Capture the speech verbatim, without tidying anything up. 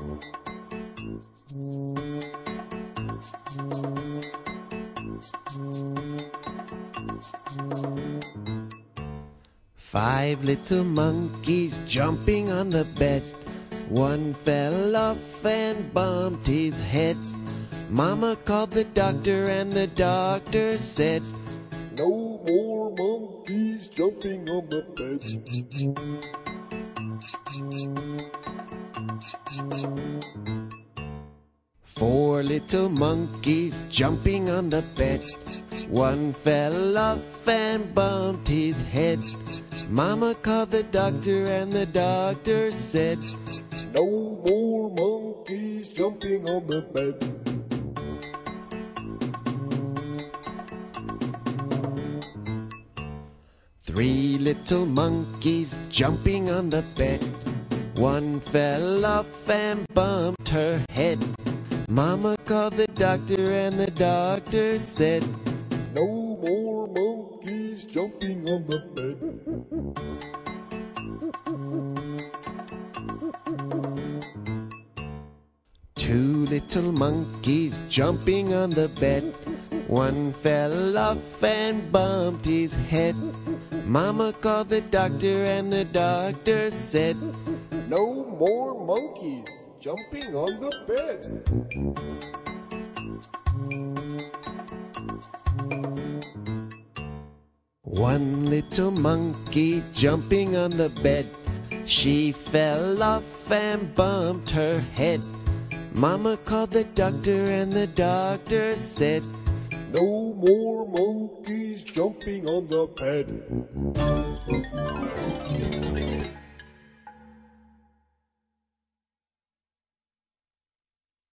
Five little monkeys jumping on the bed. One fell off and bumped his head. Mama called the doctor and the doctor said, "No more monkeys jumping on the bed." Four little monkeys jumping on the bed. One fell off and bumped his head. Mama called the doctor and the doctor said, "No more monkeys jumping on the bed." Three little monkeys jumping on the bed. One fell off and bumped her head. Mama called the doctor and the doctor said, "No more monkeys jumping on the bed." Two little monkeys jumping on the bed. One fell off and bumped his head. Mama called the doctor and the doctor said, "No more monkeys jumping on the bed." One little monkey jumping on the bed. She fell off and bumped her head. Mama called the doctor and the doctor said, "No more monkeys jumping on the bed."